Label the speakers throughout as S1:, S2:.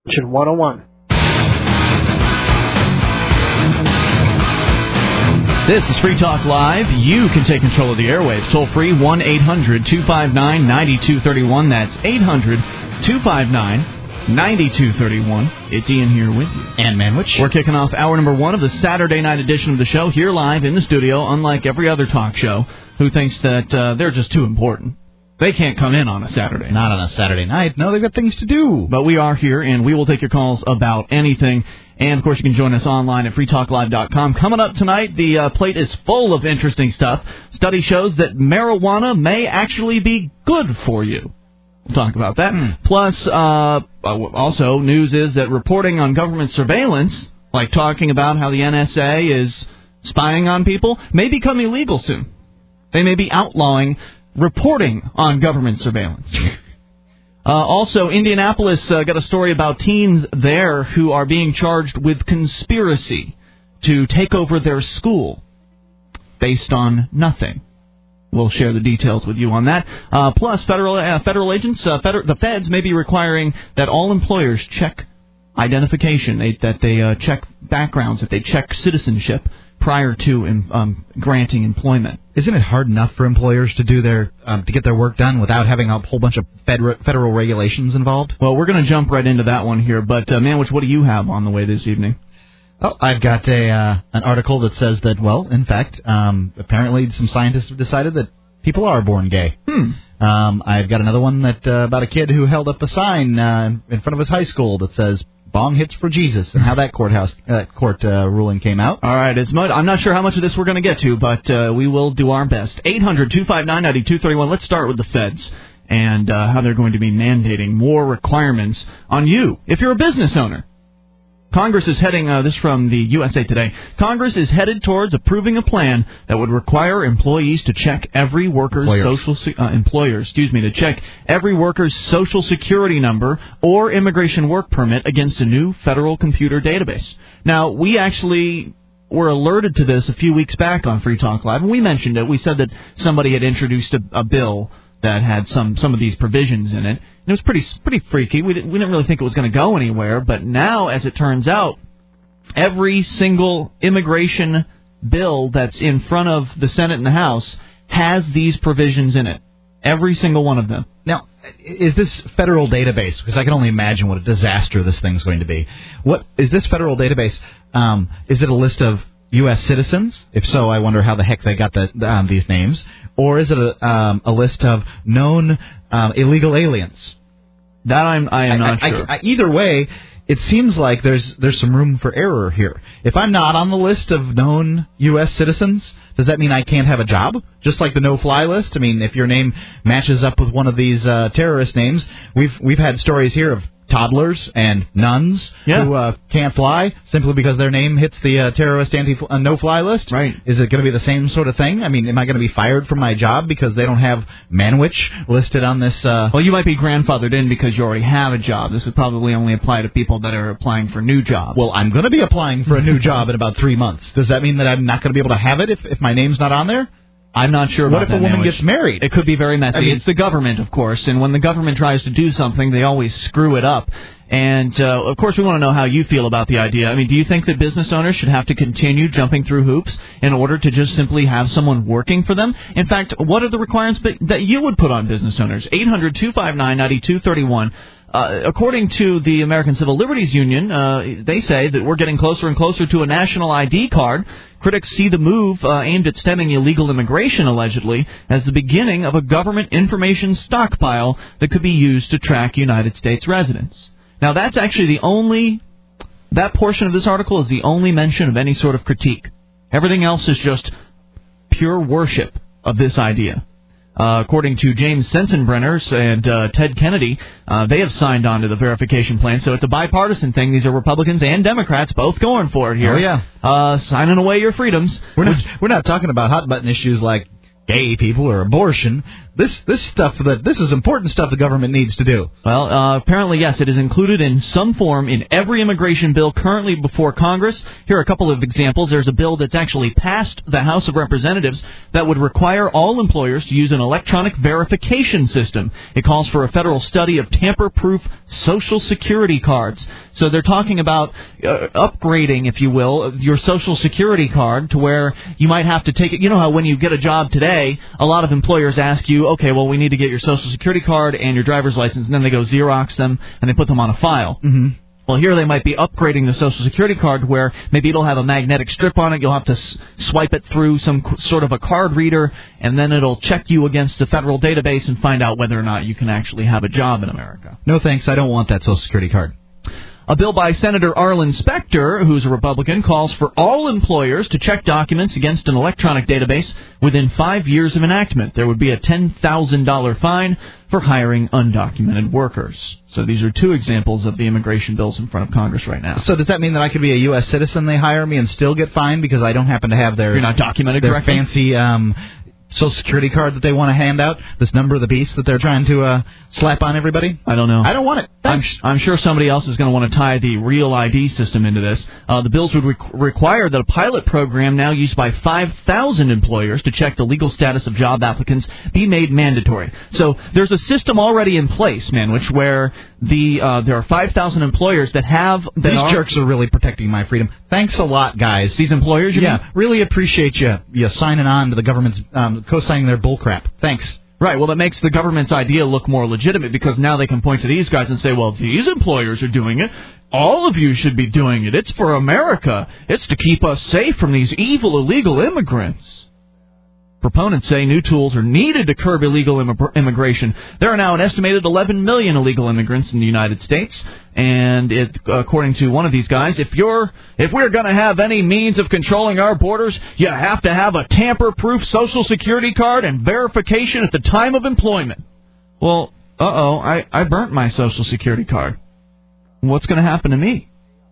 S1: 101.
S2: This is Free Talk Live. You can take control of the airwaves. Toll free, 1-800-259-9231. That's 800-259-9231. It's Ian here with you.
S3: And Manwich.
S2: We're kicking off hour number 1 of the Saturday night edition of the show here live in the studio, unlike every other talk show who thinks that they're just too important. They can't come in on a Saturday.
S3: Not on a Saturday night. No, they've got things to do.
S2: But we are here, and we will take your calls about anything. And, of course, you can join us online at freetalklive.com. Coming up tonight, the plate is full of interesting stuff. Study shows that marijuana may actually be good for you. We'll talk about that. Plus, also, news is that reporting on government surveillance, like talking about how the NSA is spying on people, may become illegal soon. They may be outlawing reporting on government surveillance. Also, Indianapolis got a story about teens there who are being charged with conspiracy to take over their school based on nothing. We'll share the details with you on that. Plus, federal agents, the feds may be requiring that all employers check identification, that they check backgrounds, that they check citizenship prior to granting employment.
S3: Isn't it hard enough for employers to do to get their work done without having a whole bunch of federal regulations involved?
S2: Well, we're going to jump right into that one here. But, Manwich, what do you have on the way this evening?
S3: Oh, I've got an article that says that, well, in fact, apparently some scientists have decided that people are born gay. I've got another one that about a kid who held up a sign in front of his high school that says, "Bong hits for Jesus," and how that court ruling came out.
S2: All right, I'm not sure how much of this we're going to get to, but we will do our best. 800-259-9231. Let's start with the feds and how they're going to be mandating more requirements on you if you're a business owner. Congress is heading, this from the USA Today, Congress is headed towards approving a plan that would require employees to check every worker's to check every worker's social security number or immigration work permit against a new federal computer database. Now, we actually were alerted to this a few weeks back on Free Talk Live, and we mentioned it. We said that somebody had introduced a bill that had some of these provisions in it. And it was pretty freaky. We didn't really think it was going to go anywhere. But now, as it turns out, every single immigration bill that's in front of the Senate and the House has these provisions in it. Every single one of them.
S3: Now, is this federal database? Because I can only imagine what a disaster this thing's going to be. What is this federal database? Is it a list of U.S. citizens? If so, I wonder how the heck they got these names. Or is it a list of known illegal aliens?
S2: That I am not sure.
S3: Either way, it seems like there's some room for error here. If I'm not on the list of known U.S. citizens, does that mean I can't have a job? Just like the no-fly list? I mean, if your name matches up with one of these terrorist names, we've had stories here of toddlers and nuns who can't fly simply because their name hits the terrorist no-fly list.
S2: Right.
S3: Is it going to be the same sort of thing? I mean, am I going to be fired from my job because they don't have Manwich listed on this?
S2: Well, you might be grandfathered in because you already have a job. This would probably only apply to people that are applying for new jobs.
S3: Well, I'm going to be applying for a new job in about 3 months. Does that mean that I'm not going to be able to have it if my name's not on there?
S2: I'm not sure about that.
S3: What if a woman gets married?
S2: It could be very messy. It's the government, of course, and when the government tries to do something, they always screw it up. And, of course, we want to know how you feel about the idea. I mean, do you think that business owners should have to continue jumping through hoops in order to just simply have someone working for them? In fact, what are the requirements that you would put on business owners? 800-259-9231. According to the American Civil Liberties Union, they say that we're getting closer and closer to a national ID card. Critics see the move aimed at stemming illegal immigration, allegedly, as the beginning of a government information stockpile that could be used to track United States residents. Now, that's actually that portion of this article is the only mention of any sort of critique. Everything else is just pure worship of this idea. According to James Sensenbrenner and Ted Kennedy, they have signed on to the verification plan, so it's a bipartisan thing. These are Republicans and Democrats both going for it here.
S3: Oh, yeah.
S2: Signing away your freedoms.
S3: We're not talking about hot-button issues like gay people or abortion. This is important stuff the government needs to do.
S2: Well, apparently, yes, it is included in some form in every immigration bill currently before Congress. Here are a couple of examples. There's a bill that's actually passed the House of Representatives that would require all employers to use an electronic verification system. It calls for a federal study of tamper-proof Social Security cards. So they're talking about upgrading, if you will, your Social Security card to where you might have to take it. You know how when you get a job today, a lot of employers ask you, okay, well, we need to get your Social Security card and your driver's license, and then they go Xerox them and they put them on a file.
S3: Mm-hmm.
S2: Well, here they might be upgrading the Social Security card where maybe it'll have a magnetic strip on it. You'll have to swipe it through some sort of a card reader, and then it'll check you against the federal database and find out whether or not you can actually have a job in America.
S3: No thanks, I don't want that Social Security card.
S2: A bill by Senator Arlen Specter, who's a Republican, calls for all employers to check documents against an electronic database within 5 years of enactment. There would be a $10,000 fine for hiring undocumented workers. So these are two examples of the immigration bills in front of Congress right now.
S3: So does that mean that I could be a U.S. citizen, they hire me, and still get fined because I don't happen to have their...
S2: You're not documented
S3: their
S2: correctly?
S3: Fancy... Social Security card that they want to hand out, this number of the beast that they're trying to slap on everybody?
S2: I don't know.
S3: I don't want it.
S2: I'm sure somebody else is going to want to tie the Real ID system into this. The bills would require that a pilot program now used by 5,000 employers to check the legal status of job applicants be made mandatory. So there's a system already in place, Manwich, where there are 5,000 employers that have...
S3: These jerks are really protecting my freedom. Thanks a lot, guys.
S2: These employers, you mean?
S3: Really appreciate you signing on to the government's... co-signing their bullcrap. Thanks.
S2: Right, well, that makes the government's idea look more legitimate because now they can point to these guys and say, well, these employers are doing it. All of you should be doing it. It's for America. It's to keep us safe from these evil illegal immigrants. Proponents say new tools are needed to curb illegal immigration. There are now an estimated 11 million illegal immigrants in the United States, and according to one of these guys, if we're going to have any means of controlling our borders, you have to have a tamper-proof Social Security card and verification at the time of employment. Well, I burnt my Social Security card. What's going to happen to me?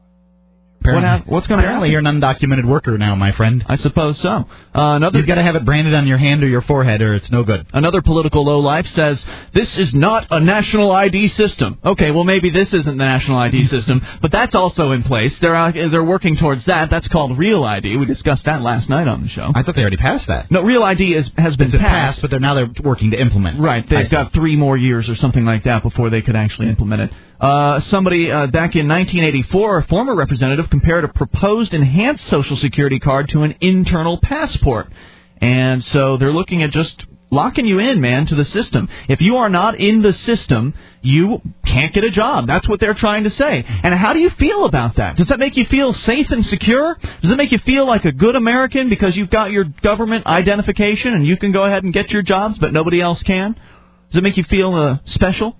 S2: What's going to happen?
S3: Apparently you're an undocumented worker now, my friend.
S2: I suppose so.
S3: You've got to have it branded on your hand or your forehead, or it's no good.
S2: Another political lowlife says, this is not a national ID system. Okay, well, maybe this isn't the national ID system, but that's also in place. They're working towards that. That's called Real ID. We discussed that last night on the show.
S3: I thought they already passed that.
S2: No, Real ID has been passed.
S3: But they're working to implement.
S2: Right, they've got 3 more years or something like that before they could actually implement it. Somebody back in 1984, a former representative, compared a proposed enhanced Social Security card to an internal passport. And so they're looking at just locking you in, man, to the system. If you are not in the system, you can't get a job. That's what they're trying to say. And how do you feel about that? Does that make you feel safe and secure? Does it make you feel like a good American because you've got your government identification and you can go ahead and get your jobs, but nobody else can? Does it make you feel special?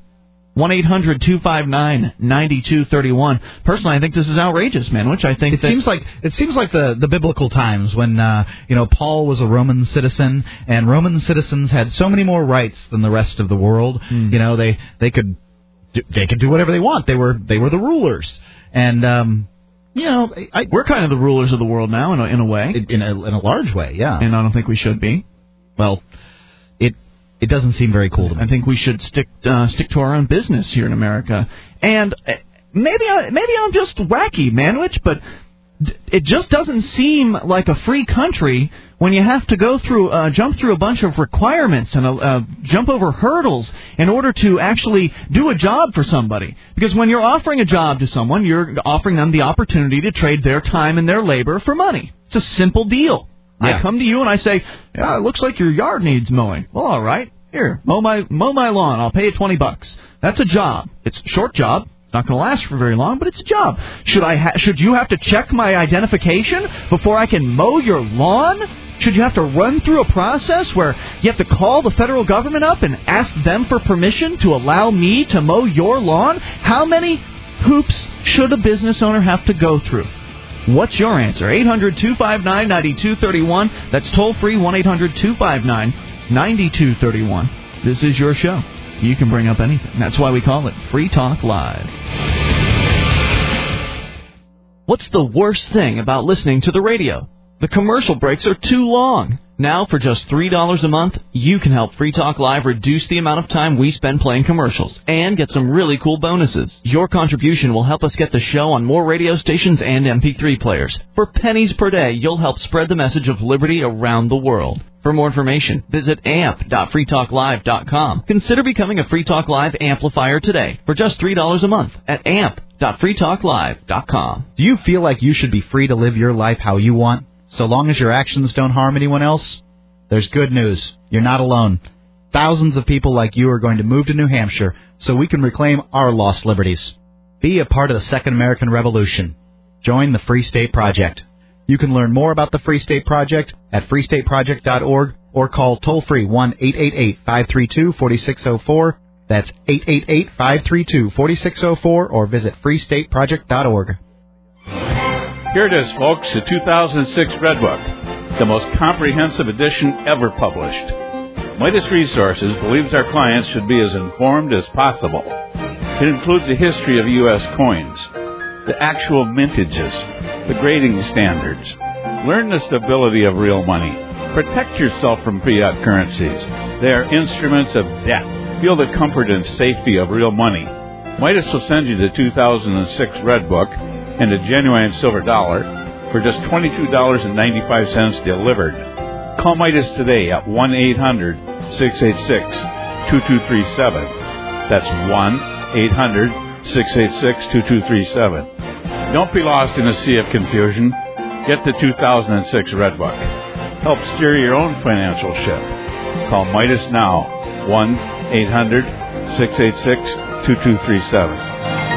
S2: 1-800-259-9231. Personally, I think this is outrageous, man. Which I think
S3: it seems like the biblical times when Paul was a Roman citizen, and Roman citizens had so many more rights than the rest of the world. They could do whatever they want. They were the rulers, and
S2: we're kind of the rulers of the world now in a way,
S3: in a large way, yeah.
S2: And I don't think we should be.
S3: Well, it doesn't seem very cool to me.
S2: I think we should stick to our own business here in America. And maybe I'm just wacky, Manwich, but it just doesn't seem like a free country when you have to go through jump through a bunch of requirements and jump over hurdles in order to actually do a job for somebody. Because when you're offering a job to someone, you're offering them the opportunity to trade their time and their labor for money. It's a simple deal.
S3: Yeah.
S2: I come to you and I say, it looks like your yard needs mowing. Well, all right. Here, mow my lawn. I'll pay you $20. That's a job. It's a short job. Not going to last for very long, but it's a job. Should you have to check my identification before I can mow your lawn? Should you have to run through a process where you have to call the federal government up and ask them for permission to allow me to mow your lawn? How many hoops should a business owner have to go through? What's your answer? 800-259-9231. That's toll-free, 1-800-259-9231. This is your show. You can bring up anything. That's why we call it Free Talk Live. What's the worst thing about listening to the radio? The commercial breaks are too long. Now, for just $3 a month, you can help Free Talk Live reduce the amount of time we spend playing commercials and get some really cool bonuses. Your contribution will help us get the show on more radio stations and MP3 players. For pennies per day, you'll help spread the message of liberty around the world. For more information, visit amp.freetalklive.com. Consider becoming a Free Talk Live amplifier today for just $3 a month at amp.freetalklive.com.
S3: Do you feel like you should be free to live your life how you want, so long as your actions don't harm anyone else? There's good news. You're not alone. Thousands of people like you are going to move to New Hampshire so we can reclaim our lost liberties. Be a part of the Second American Revolution. Join the Free State Project. You can learn more about the Free State Project at freestateproject.org or call toll-free 1-888-532-4604. That's 888-532-4604 or visit freestateproject.org.
S1: Here it is, folks, the 2006 Red Book, the most comprehensive edition ever published. Midas Resources believes our clients should be as informed as possible. It includes a history of U.S. coins, the actual mintages, the grading standards. Learn the stability of real money. Protect yourself from fiat currencies. They are instruments of debt. Feel the comfort and safety of real money. Midas will send you the 2006 Red Book and a genuine silver dollar for just $22.95 delivered. Call Midas today at 1-800-686-2237. That's 1-800-686-2237. Don't be lost in a sea of confusion. Get the 2006 Red Book. Help steer your own financial ship. Call Midas now, 1-800-686-2237.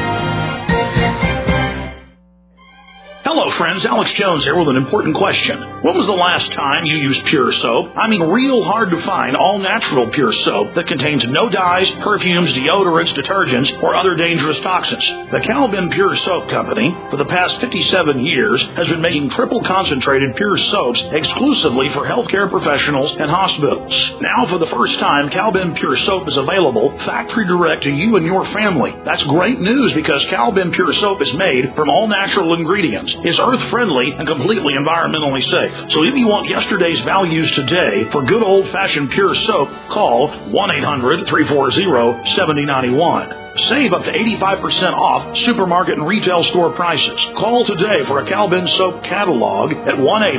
S4: Hello, friends. Alex Jones here with an important question. When was the last time you used Pure Soap? I mean, real hard to find all-natural Pure Soap that contains no dyes, perfumes, deodorants, detergents, or other dangerous toxins. The Calvin Pure Soap Company, for the past 57 years, has been making triple concentrated Pure Soaps exclusively for healthcare professionals and hospitals. Now, for the first time, Calvin Pure Soap is available factory direct to you and your family. That's great news because Calvin Pure Soap is made from all-natural ingredients, is earth-friendly, and completely environmentally safe. So if you want yesterday's values today for good old-fashioned Pure Soap, call 1-800-340-7091. Save up to 85% off supermarket and retail store prices. Call today for a Calvin Soap catalog at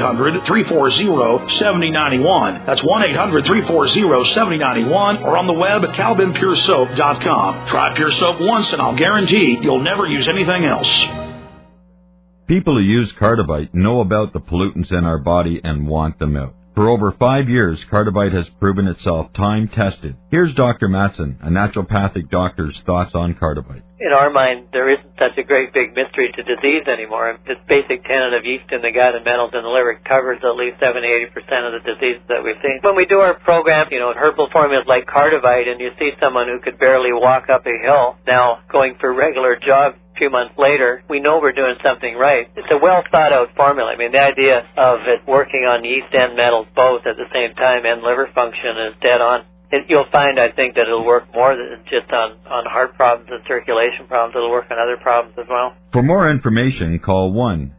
S4: 1-800-340-7091. That's 1-800-340-7091 or on the web at calvinpuresoap.com. Try Pure Soap once and I'll guarantee you'll never use anything else.
S5: People who use Cardivite know about the pollutants in our body and want them out. For over 5 years, Cardivite has proven itself time-tested. Here's Dr. Matson, a naturopathic doctor's thoughts on Cardivite.
S6: In our mind, there isn't such a great big mystery to disease anymore. This basic tenet of yeast in the gut and metals in the liver covers at least 70-80% of the diseases that we see. When we do our program, herbal formulas like Cardivite, and you see someone who could barely walk up a hill now going for regular jogs, few months later, we know we're doing something right. It's a well-thought-out formula. I mean, the idea of it working on yeast and metals both at the same time and liver function is dead on. You'll find, I think, that it'll work more than just on heart problems and circulation problems. It'll work on other problems as well.
S5: For more information, call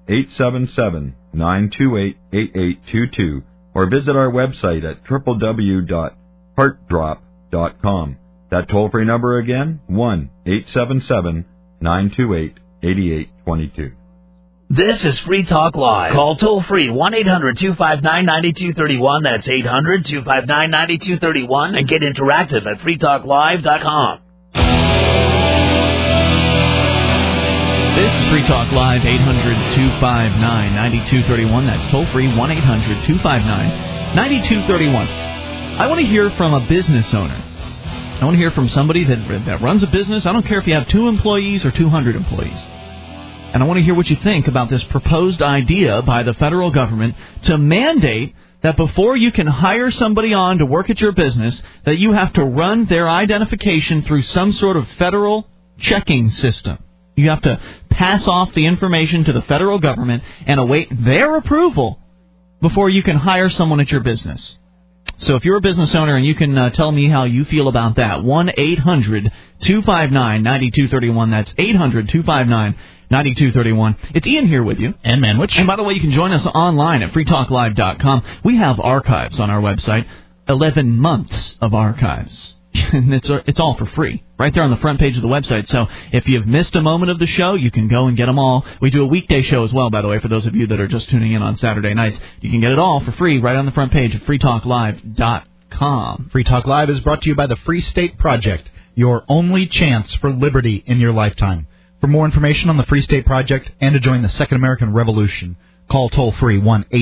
S5: 1-877-928-8822 or visit our website at www.heartdrop.com. That toll-free number again, 1-877-928-8822.
S7: This is Free Talk Live. Call toll-free 1-800-259-9231. That's 800-259-9231. And get interactive at freetalklive.com.
S2: This is Free Talk Live, 800-259-9231. That's toll-free, 1-800-259-9231. I want to hear from a business owner. I want to hear from somebody that runs a business. I don't care if you have 2 employees or 200 employees. And I want to hear what you think about this proposed idea by the federal government to mandate that before you can hire somebody on to work at your business, that you have to run their identification through some sort of federal checking system. You have to pass off the information to the federal government and await their approval before you can hire someone at your business. So if you're a business owner and you can tell me how you feel about that, 1-800-259-9231. That's 800-259-9231. 9231. It's Ian here with you.
S3: And Manwich.
S2: And by the way, you can join us online at freetalklive.com. We have archives on our website, 11 months of archives. And it's all for free, right there on the front page of the website. So if you've missed a moment of the show, you can go and get them all. We do a weekday show as well, by the way, for those of you that are just tuning in on Saturday nights. You can get it all for free right on the front page of freetalklive.com.
S3: Free Talk Live is brought to you by the Free State Project, your only chance for liberty in your lifetime. For more information on the Free State Project and to join the Second American Revolution, call toll-free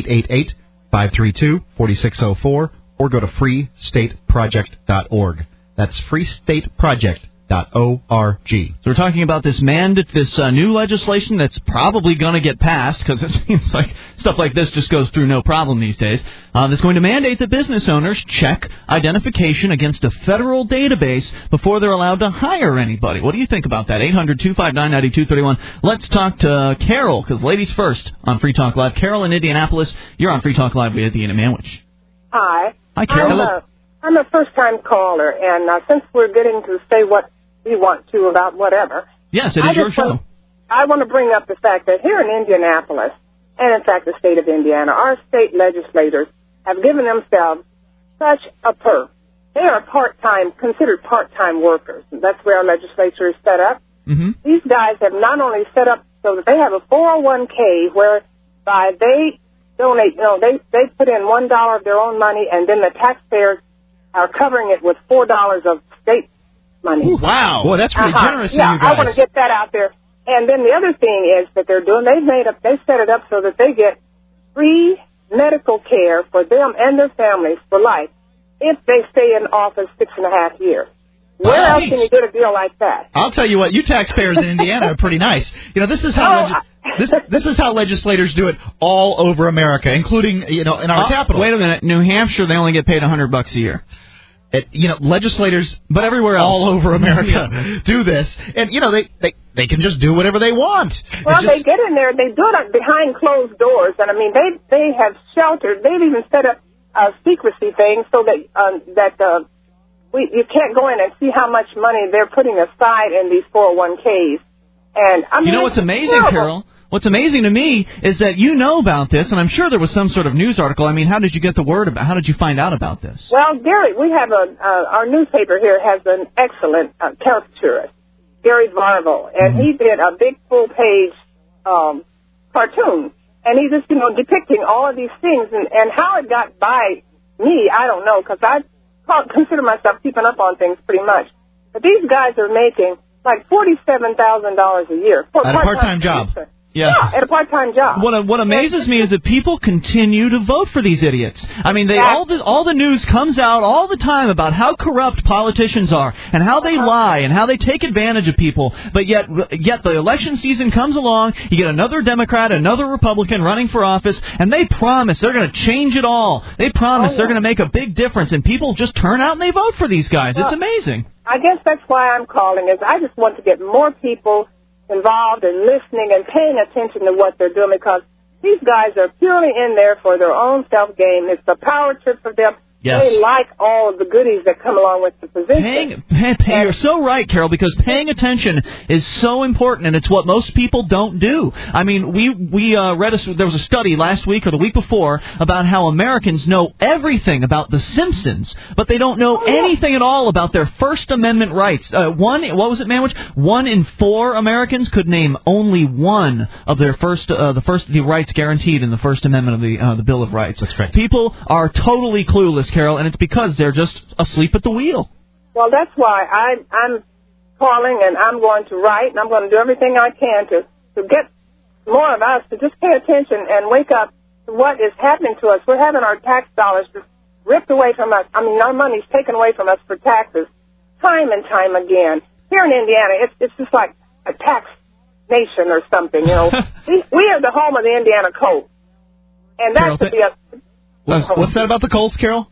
S3: 1-888-532-4604 or go to freestateproject.org. That's freestateproject.org. So
S2: we're talking about this new legislation that's probably going to get passed, because it seems like stuff like this just goes through no problem these days. That's going to mandate that business owners check identification against a federal database before they're allowed to hire anybody. What do you think about that? 800-259-9231. Let's talk to Carol, because ladies first on Free Talk Live. Carol in Indianapolis, you're on Free Talk Live with Ian and Manwich.
S8: Hi.
S2: Hi, Carol.
S8: I'm a first-time caller, and since we're getting to say what we want to about whatever.
S2: Yes, it is your show.
S8: I want to bring up the fact that here in Indianapolis, and in fact the state of Indiana, our state legislators have given themselves such a perk. They are considered part-time workers. That's where our legislature is set up.
S2: Mm-hmm.
S8: These guys have not only set up so that they have a 401k whereby they donate, they put in $1 of their own money, and then the taxpayers are covering it with $4 of state money.
S2: Ooh, wow.
S3: Boy, that's pretty generous of you guys.
S8: I want to get that out there. And then the other thing is that they're doing, they set it up so that they get free medical care for them and their families for life if they stay in office 6.5 years. Where else can you get a deal like that?
S3: I'll tell you what, you taxpayers in Indiana are pretty nice. This is how this is how legislators do it all over America, including in our capital.
S2: Wait a minute, New Hampshire, they only get paid $100 a year.
S3: Legislators,
S2: but everywhere else,
S3: all over America, do this, and they can just do whatever they want.
S8: Well, they get in there, they do it behind closed doors, and I mean they have sheltered. They've even set up a secrecy thing so that you can't go in and see how much money they're putting aside in these 401ks. And I mean,
S2: what's amazing, Carol? What's amazing to me is that you know about this, and I'm sure there was some sort of news article. I mean, how did you get the word about? How did you find out about this?
S8: Well, Gary, we have our newspaper here has an excellent caricaturist, Gary Varvel, and he did a big full-page cartoon, and he's just depicting all of these things, and how it got by me, I don't know, because I consider myself keeping up on things pretty much. But these guys are making like $47,000 a year for
S3: at a part-time job.
S2: Yeah,
S8: at a part-time job.
S2: What amazes me is that people continue to vote for these idiots. I mean, all the news comes out all the time about how corrupt politicians are and how they lie and how they take advantage of people. But yet the election season comes along, you get another Democrat, another Republican running for office, and they promise they're going to change it all. They promise they're going to make a big difference, and people just turn out and they vote for these guys. It's amazing.
S8: I guess that's why I'm calling, is I just want to get more people involved and listening and paying attention to what they're doing, because these guys are purely in there for their own self-gain. It's a power trip for them.
S2: Yes.
S8: They like all of the goodies that come along with the position.
S2: You're so right, Carol, because paying attention is so important, and it's what most people don't do. I mean, we read there was a study last week or the week before about how Americans know everything about The Simpsons, but they don't know anything at all about their First Amendment rights. What was it, Manwich? 1 in 4 Americans could name only one of their the rights guaranteed in the First Amendment of the Bill of Rights.
S3: That's correct.
S2: People are totally clueless, Carol, and it's because they're just asleep at the wheel.
S8: Well, that's why I'm calling, and I'm going to write, and I'm going to do everything I can to get more of us to just pay attention and wake up to what is happening to us. We're having our tax dollars just ripped away from us. I mean, our money's taken away from us for taxes time and time again. Here in Indiana, it's just like a tax nation or something, we are the home of the Indiana Colts. And that should be a...
S3: What's that about the Colts, Carol?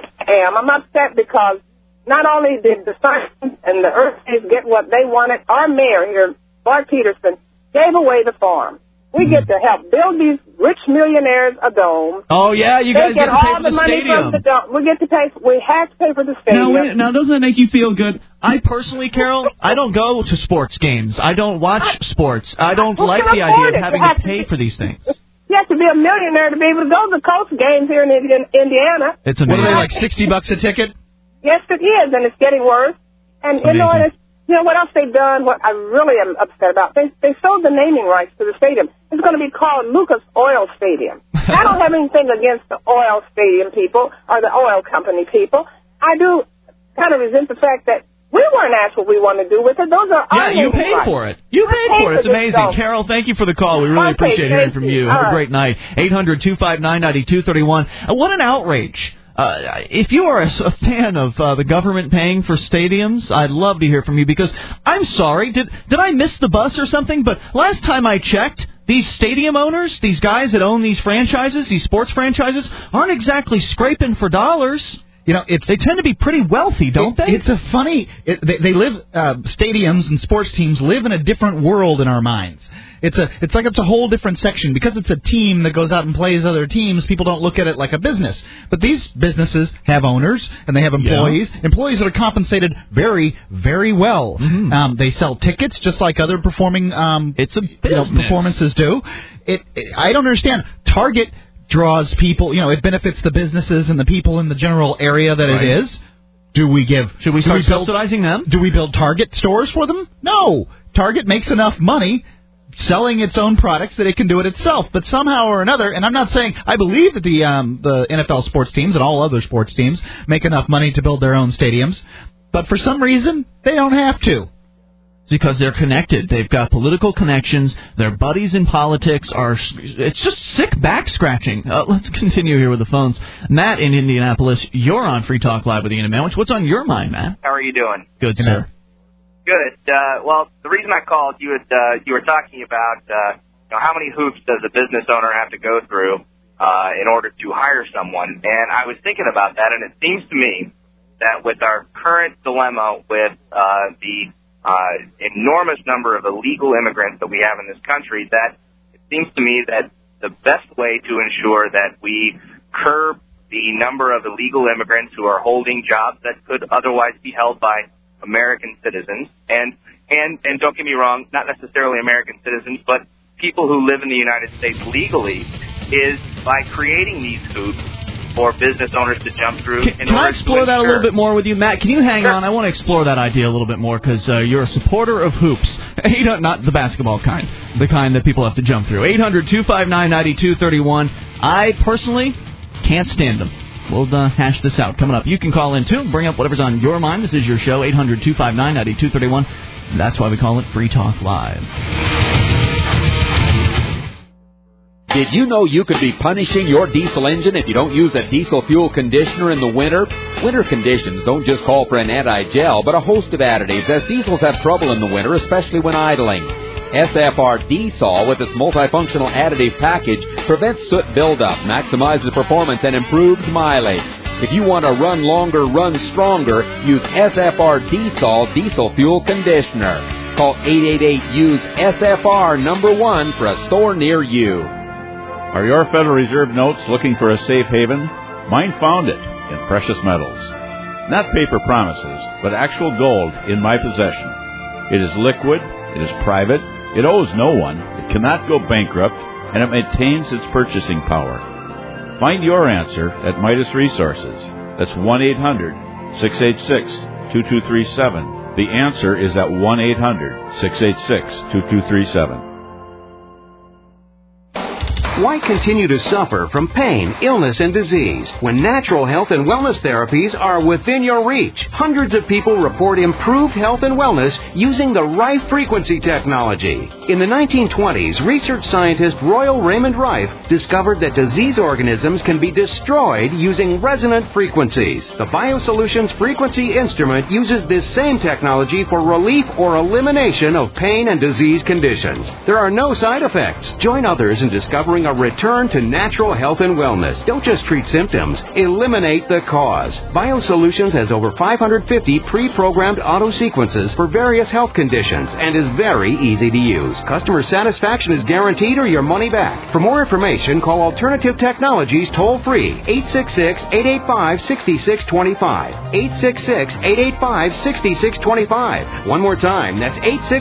S8: I'm upset because not only did the science and the Earths get what they wanted, our mayor here, Bart Peterson, gave away the farm. We get to help build these rich millionaires a dome.
S2: Oh, yeah, you guys
S8: They get
S2: to pay
S8: all
S2: for
S8: the
S2: the
S8: money
S2: stadium.
S8: from the dome. We have to pay for the stadium.
S2: Now, doesn't that make you feel good? I personally, Carol, I don't go to sports games. I don't watch sports. I don't like the idea of having to pay for these things.
S8: You have to be a millionaire to be able to go to the Colts games here in Indiana.
S2: It's amazing.
S3: What are they, like $60 a ticket?
S8: Yes, it is, and it's getting worse. And you know, what else they've done, what I really am upset about, they sold the naming rights to the stadium. It's going to be called Lucas Oil Stadium. I don't have anything against the oil stadium people or the oil company people. I do kind of resent the fact that we weren't asked what we want to do with it. Those are our
S2: you paid for it. You paid for it. It's amazing.
S8: Dome.
S2: Carol, thank you for the call. We really appreciate hearing from you. Have a great night. 800-259-9231. What an outrage. If you are a fan of the government paying for stadiums, I'd love to hear from you because I'm sorry, did I miss the bus or something? But last time I checked, these stadium owners, these guys that own these franchises, these sports franchises, aren't exactly scraping for dollars. You know, they tend to be pretty wealthy, don't they?
S3: It's a funny. They live. Stadiums and sports teams live in a different world in our minds. It's like it's a whole different section because it's a team that goes out and plays other teams. People don't look at it like a business, but these businesses have owners and they have employees. Yeah. Employees that are compensated very, very well. Mm-hmm. They sell tickets just like other performing.
S2: It's a business.
S3: Performances do. I don't understand. Target draws people, it benefits the businesses and the people in the general area that it is. Should we start
S2: subsidizing them?
S3: Do we build Target stores for them? No. Target makes enough money selling its own products that it can do it itself. But somehow or another, and I'm not saying I believe that the NFL sports teams and all other sports teams make enough money to build their own stadiums, but for some reason they don't have to.
S2: Because they're connected. They've got political connections. Their buddies in politics it's just sick back scratching. Let's continue here with the phones. Matt in Indianapolis, you're on Free Talk Live with Ian and Manwich. What's on your mind, Matt?
S9: How are you doing?
S2: Good, sir.
S9: Good. Well, the reason I called you were talking about how many hoops does a business owner have to go through in order to hire someone, and I was thinking about that, and it seems to me that with our current dilemma with the enormous number of illegal immigrants that we have in this country, that it seems to me that the best way to ensure that we curb the number of illegal immigrants who are holding jobs that could otherwise be held by American citizens, and don't get me wrong, not necessarily American citizens, but people who live in the United States legally, is by creating these hoops for business owners to jump through.
S2: Can I explore that a little bit more with you, Matt? Can you hang on? I want to explore that idea a little bit more because you're a supporter of hoops. Not the basketball kind, the kind that people have to jump through. 800-259-9231. I personally can't stand them. We'll hash this out. Coming up, you can call in, too, and bring up whatever's on your mind. This is your show, 800-259-9231. That's why we call it Free Talk Live.
S10: Did you know you could be punishing your diesel engine if you don't use a diesel fuel conditioner in the winter? Winter conditions don't just call for an anti-gel, but a host of additives, as diesels have trouble in the winter, especially when idling. SFR D-Sol, with its multifunctional additive package, prevents soot buildup, maximizes performance, and improves mileage. If you want to run longer, run stronger, use SFR D-Sol diesel fuel conditioner. Call 888-USE-SFR1 for a store near you.
S1: Are your Federal Reserve notes looking for a safe haven? Mine found it in precious metals. Not paper promises, but actual gold in my possession. It is liquid, it is private, it owes no one, it cannot go bankrupt, and it maintains its purchasing power. Find your answer at Midas Resources. That's 1-800-686-2237. The answer is at 1-800-686-2237.
S11: Why continue to suffer from pain, illness, and disease when natural health and wellness therapies are within your reach? Hundreds of people report improved health and wellness using the Rife frequency technology. In the 1920s, research scientist Royal Raymond Rife discovered that disease organisms can be destroyed using resonant frequencies. The BioSolutions frequency instrument uses this same technology for relief or elimination of pain and disease conditions. There are no side effects. Join others in discovering a return to natural health and wellness. Don't just treat symptoms. Eliminate the cause. BioSolutions has over 550 pre-programmed auto sequences for various health conditions and is very easy to use. Customer satisfaction is guaranteed or your money back. For more information, call Alternative Technologies toll-free, 866-885-6625. 866-885-6625. One more time, that's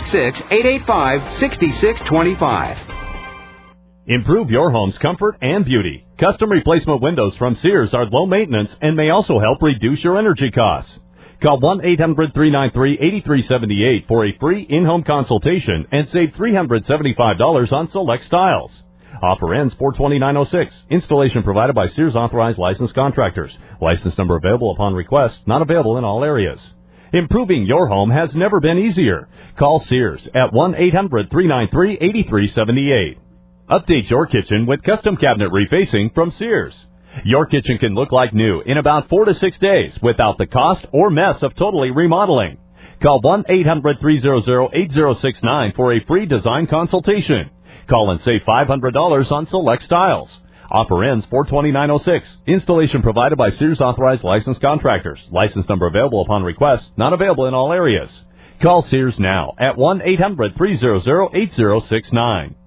S11: 866-885-6625.
S12: Improve your home's comfort and beauty. Custom replacement windows from Sears are low maintenance and may also help reduce your energy costs. Call 1-800-393-8378 for a free in-home consultation and save $375 on select styles. Offer ends 4/29/06. Installation provided by Sears authorized licensed contractors. License number available upon request. Not available in all areas. Improving your home has never been easier. Call Sears at 1-800-393-8378. Update your kitchen with custom cabinet refacing from Sears. Your kitchen can look like new in about 4 to 6 days without the cost or mess of totally remodeling. Call 1-800-300-8069 for a free design consultation. Call and save $500 on select styles. Offer ends 4/29/06. Installation provided by Sears authorized licensed contractors. License number available upon request. Not available in all areas. Call Sears now at 1-800-300-8069.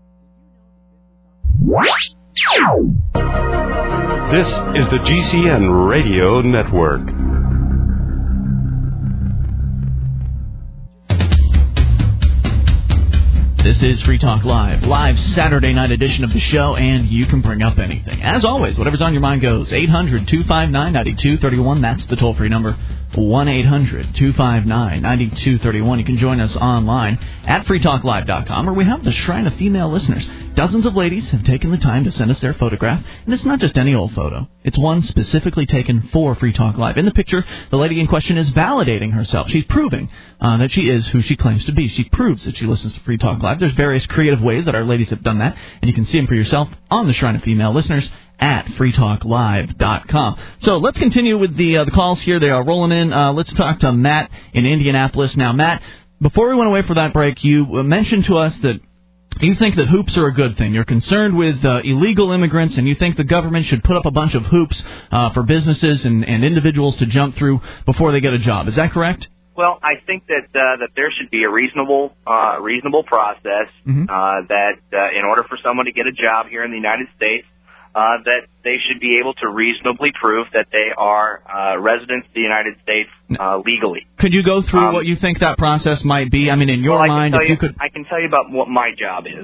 S13: This is the GCN Radio Network.
S2: This is Free Talk Live, live Saturday night edition of the show, and you can bring up anything. As always, whatever's on your mind goes. 800-259-9231, that's the toll-free number. 1-800-259-9231. You can join us online at freetalklive.com, where we have the Shrine of Female Listeners. Dozens of ladies have taken the time to send us their photograph, and it's not just any old photo. It's one specifically taken for Free Talk Live. In the picture, the lady in question is validating herself. She's proving that she is who she claims to be. She proves that she listens to Free Talk Live. There's various creative ways that our ladies have done that, and you can see them for yourself on the Shrine of Female Listeners at freetalklive.com. So let's continue with the calls here. They are rolling in. Let's talk to Matt in Indianapolis. Now, Matt, before we went away for that break, you mentioned to us that you think that hoops are a good thing. You're concerned with illegal immigrants, and you think the government should put up a bunch of hoops for businesses and individuals to jump through before they get a job. Is that correct?
S9: Well, I think that there should be a reasonable process that in order for someone to get a job here in the United States, that they should be able to reasonably prove that they are residents of the United States legally.
S2: Could you go through what you think that process might be? I mean, in your mind, if you could.
S9: I can tell you about what my job is.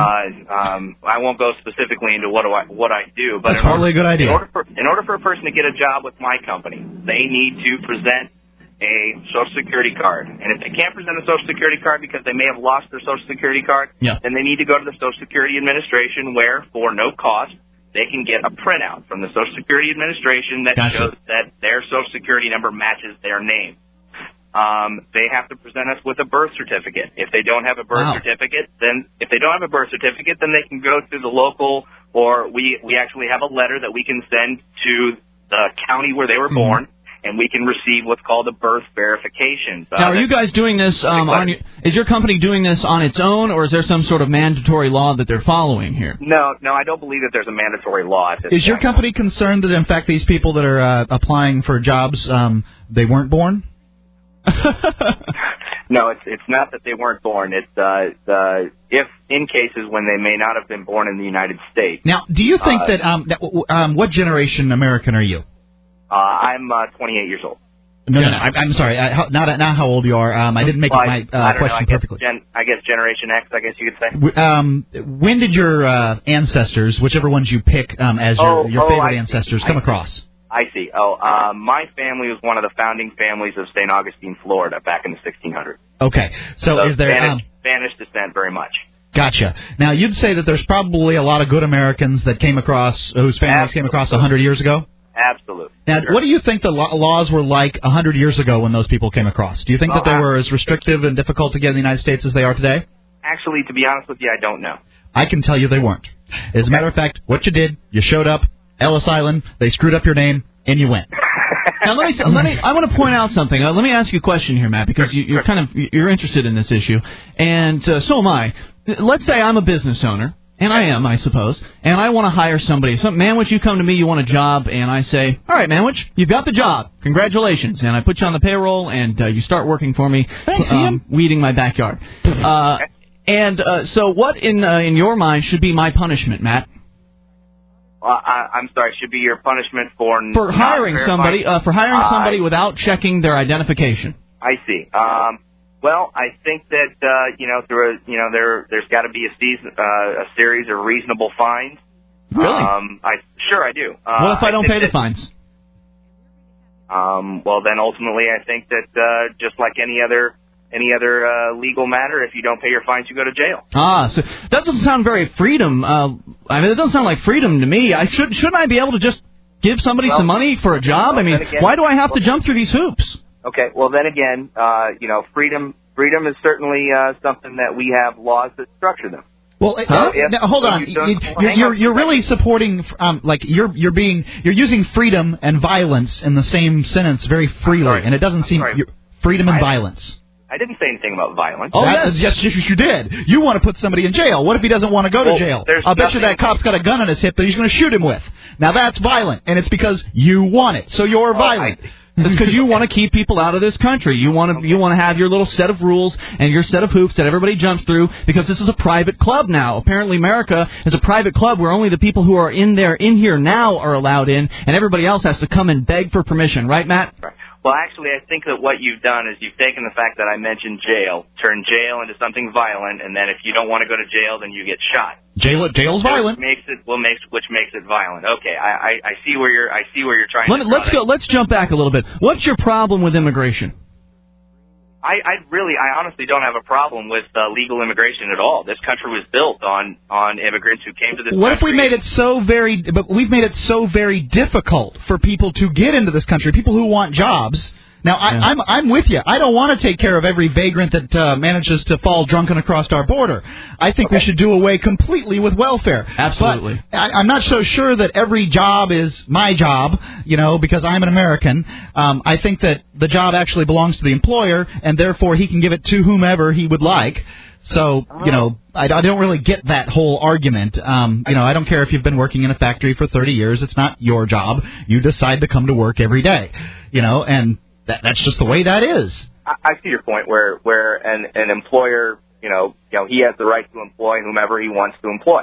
S9: I won't go specifically into what I do, but
S2: that's probably a good idea.
S9: In order for a person to get a job with my company, they need to present a Social Security card. And if they can't present a Social Security card because they may have lost their Social Security card, then they need to go to the Social Security Administration, where, for no cost, they can get a printout from the Social Security Administration that shows that their Social Security number matches their name. They have to present us with a birth certificate. If they don't have a birth certificate, then they can go to the local, or we actually have a letter that we can send to the county where they were born, and we can receive what's called a birth verification.
S2: Now, are you guys doing this is your company doing this on its own, or is there some sort of mandatory law that they're following here?
S9: No, I don't believe that there's a mandatory law at this
S3: Is your company concerned that, in fact, these people that are applying for jobs, they weren't born?
S9: No, it's not that they weren't born. It's if in cases when they may not have been born in the United States.
S3: Now, do you think that what generation American are you?
S9: I'm 28 years old.
S3: No. I'm sorry. Not how old you are. I didn't make my question perfectly.
S9: I guess Generation X, I guess you could say.
S3: When did your ancestors, whichever ones you pick as your favorite ancestors, come across?
S9: I see. My family was one of the founding families of St. Augustine, Florida, back in the 1600s.
S3: Okay. So is there
S9: Spanish descent very much.
S3: Gotcha. Now, you'd say that there's probably a lot of good Americans that came across, whose families came across 100 years ago?
S9: Absolutely.
S3: Now, what do you think the laws were like 100 years ago when those people came across? Do you think that they were as restrictive and difficult to get in the United States as they are today?
S9: Actually, to be honest with you, I don't know.
S3: I can tell you they weren't. As a matter of fact, what you did, you showed up, Ellis Island, they screwed up your name, and you went.
S2: Now, I want to point out something. Let me ask you a question here, Matt, because you're interested in this issue, and so am I. Let's say I'm a business owner, and I am, I suppose, and I want to hire somebody. So, Manwich, you come to me, you want a job, and I say, all right, Manwich, you've got the job. Congratulations. And I put you on the payroll, and you start working for me, weeding my backyard. So what in your mind should be my punishment, Matt?
S9: I'm sorry, should be your punishment for
S2: hiring somebody somebody without checking their identification.
S9: I see. Well, I think that there's got to be a series of reasonable fines.
S2: Really?
S9: I do.
S2: What if I don't pay the fines?
S9: Well, then ultimately, I think that just like any other legal matter, if you don't pay your fines, you go to jail.
S2: So that doesn't sound very freedom. It doesn't sound like freedom to me. Shouldn't I be able to just give somebody some money for a job? Why do I have to jump through these hoops?
S9: Okay, well then again, freedom is certainly something that we have laws that structure them.
S3: Well, now, hold on. You're really supporting, you're using freedom and violence in the same sentence very freely, and it doesn't seem freedom and violence.
S9: I didn't say anything about violence.
S3: Oh, yes, you did. You want to put somebody in jail. What if he doesn't want to go to jail? I'll bet you that cop's got a gun on his hip that he's going to shoot him with. Now, that's violent, and it's because you want it, so you're violent.
S2: It's because you want to keep people out of this country. You want to have your little set of rules and your set of hoops that everybody jumps through because this is a private club now. Apparently, America is a private club where only the people who are in here now are allowed in, and everybody else has to come and beg for permission. Right, Matt?
S9: Right. Well, actually, I think that what you've done is you've taken the fact that I mentioned jail, turned jail into something violent, and then if you don't want to go to jail, then you get shot.
S3: Jail's violent.
S9: Which makes it violent. Okay, I see where you're trying to.
S2: Let's jump back a little bit. What's your problem with immigration?
S9: I honestly don't have a problem with legal immigration at all. This country was built on immigrants who came to this country.
S3: What if we've made it so very difficult for people to get into this country, people who want jobs? Now, I'm with you. I don't want to take care of every vagrant that manages to fall drunken across our border. I think we should do away completely with welfare.
S2: Absolutely.
S3: But I'm not so sure that every job is my job, because I'm an American. I think that the job actually belongs to the employer, and therefore he can give it to whomever he would like. So, I don't really get that whole argument. I don't care if you've been working in a factory for 30 years. It's not your job. You decide to come to work every day, and that's just the way that is.
S9: I see your point where an employer, he has the right to employ whomever he wants to employ.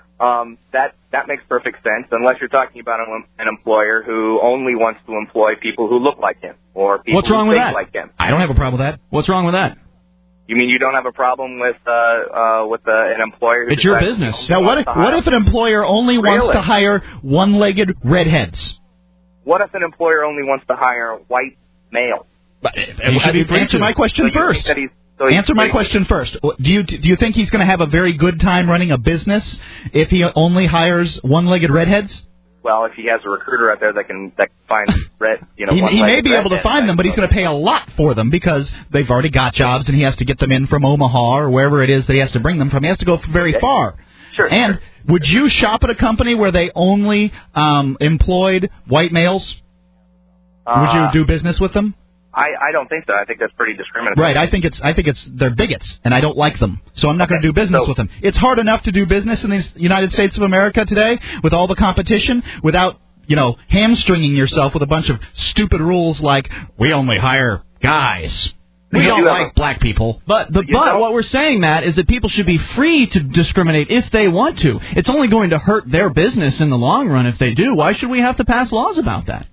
S9: That makes perfect sense, unless you're talking about an employer who only wants to employ people who look like him or people who think like him.
S3: I don't have a problem with that.
S2: What's wrong with that?
S9: You mean you don't have a problem with an employer who
S2: It's your business.
S3: Now, what if an employer only wants to hire one-legged redheads?
S9: What if an employer only wants to hire white male?
S3: Answer my question first. Answer my question first. Do you think he's going to have a very good time running a business if he only hires one-legged redheads?
S9: Well, if he has a recruiter out there that can find
S3: he may be able to find them, but he's going to pay a lot for them because they've already got jobs, and he has to get them in from Omaha or wherever it is that he has to bring them from. He has to go very far.
S9: Sure.
S3: And would you shop at a company where they only employed white males? Would you do business with them?
S9: I don't think so. I think that's pretty discriminatory.
S3: Right. I think they're bigots, and I don't like them. So I'm not going to do business with them. It's hard enough to do business in the United States of America today with all the competition without, hamstringing yourself with a bunch of stupid rules like we only hire guys. We don't like black people.
S2: But what we're saying, Matt, is that people should be free to discriminate if they want to. It's only going to hurt their business in the long run if they do. Why should we have to pass laws about that?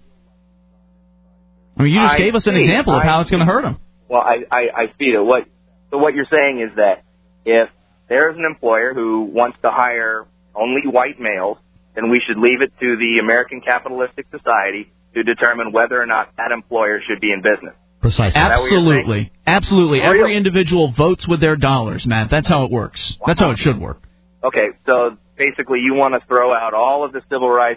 S2: You just gave us an example of how it's going to hurt them.
S9: Well, I see it. So what you're saying is that if there's an employer who wants to hire only white males, then we should leave it to the American capitalistic society to determine whether or not that employer should be in business.
S3: Precisely.
S2: Absolutely. Absolutely. Every individual votes with their dollars, Matt. That's how it works. Wow. That's how it should work.
S9: Okay, so basically you want to throw out all of the civil rights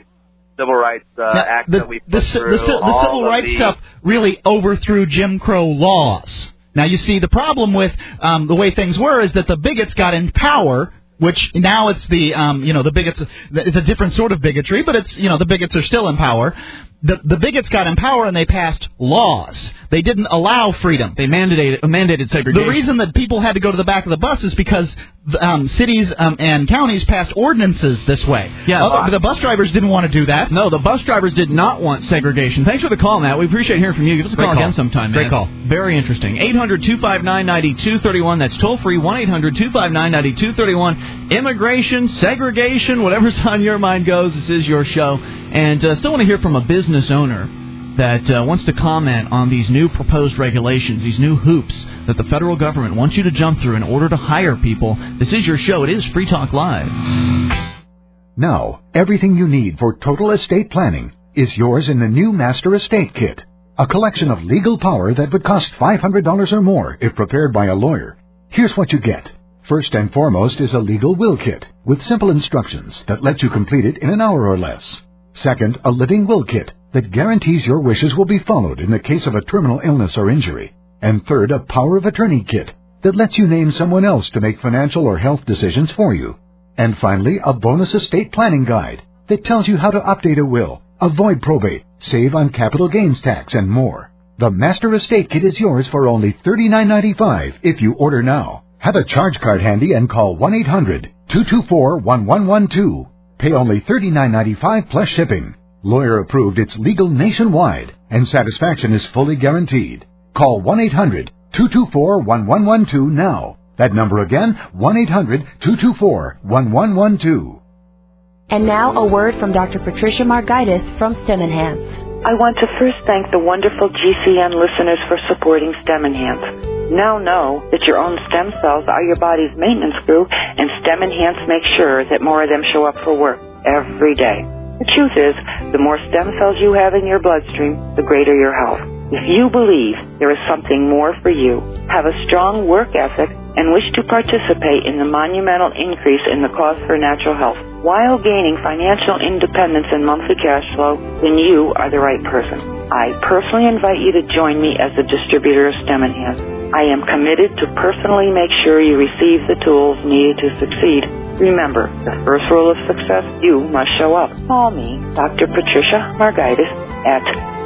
S9: Act that we put through.
S3: The civil rights stuff really overthrew Jim Crow laws. Now, you see, the problem with the way things were is that the bigots got in power, which now it's the bigots. It's a different sort of bigotry, but it's the bigots are still in power. The bigots got in power and they passed laws. They didn't allow freedom.
S2: They mandated segregation.
S3: The reason that people had to go to the back of the bus is because cities and counties passed ordinances this way.
S2: Yeah,
S3: the bus drivers didn't want to do that.
S2: No, the bus drivers did not want segregation. Thanks for the call, Matt. We appreciate hearing from you. Give us a call again sometime, man.
S3: Great call.
S2: Very interesting. 800-259-9231. That's toll-free, 1-800-259-9231. Immigration, segregation, whatever's on your mind goes. This is your show. And still want to hear from a business owner that wants to comment on these new proposed regulations, these new hoops that the federal government wants you to jump through in order to hire people. This is your show. It is Free Talk Live.
S14: Now, everything you need for total estate planning is yours in the new Master Estate Kit, a collection of legal power that would cost $500 or more if prepared by a lawyer. Here's what you get. First and foremost is a legal will kit with simple instructions that let you complete it in an hour or less. Second, a living will kit that guarantees your wishes will be followed in the case of a terminal illness or injury. And third, a power of attorney kit that lets you name someone else to make financial or health decisions for you. And finally, a bonus estate planning guide that tells you how to update a will, avoid probate, save on capital gains tax, and more. The Master Estate Kit is yours for only $39.95 if you order now. Have a charge card handy and call 1-800-224-1112. Pay only $39.95 plus shipping. Lawyer approved, it's legal nationwide, and satisfaction is fully guaranteed. Call 1-800-224-1112 now. That number again, 1-800-224-1112.
S15: And now a word from Dr. Patricia Margaitis from STEM Enhance.
S16: I want to first thank the wonderful GCN listeners for supporting STEM Enhance. Now know that your own stem cells are your body's maintenance crew, and STEM Enhance makes sure that more of them show up for work every day. The truth is, the more stem cells you have in your bloodstream, the greater your health. If you believe there is something more for you, have a strong work ethic, and wish to participate in the monumental increase in the cost for natural health while gaining financial independence and monthly cash flow, then you are the right person. I personally invite you to join me as a distributor of STEM Enhance. I am committed to personally make sure you receive the tools needed to succeed. Remember, the first rule of success, you must show up. Call me, Dr. Patricia Margaitis, at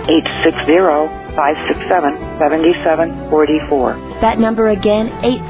S16: 860-567-7744.
S15: That number again,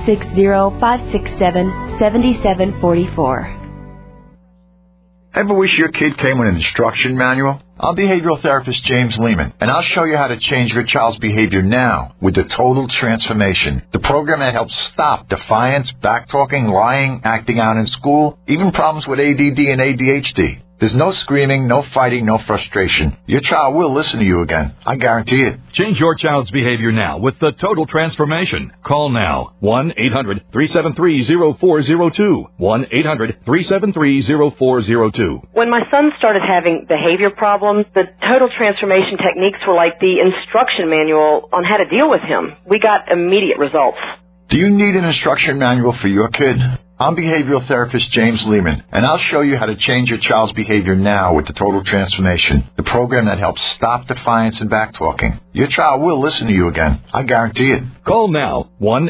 S15: 860-567-7744.
S17: Ever wish your kid came with an instruction manual? I'm behavioral therapist James Lehman, and I'll show you how to change your child's behavior now with the Total Transformation, the program that helps stop defiance, backtalking, lying, acting out in school, even problems with ADD and ADHD. There's no screaming, no fighting, no frustration. Your child will listen to you again. I guarantee it.
S18: Change your child's behavior now with the Total Transformation. Call now. 1-800-373-0402. 1-800-373-0402.
S19: When my son started having behavior problems, the Total Transformation techniques were like the instruction manual on how to deal with him. We got immediate results.
S17: Do you need an instruction manual for your kid? I'm behavioral therapist James Lehman, and I'll show you how to change your child's behavior now with the Total Transformation, the program that helps stop defiance and backtalking. Your child will listen to you again. I guarantee it.
S18: Call now.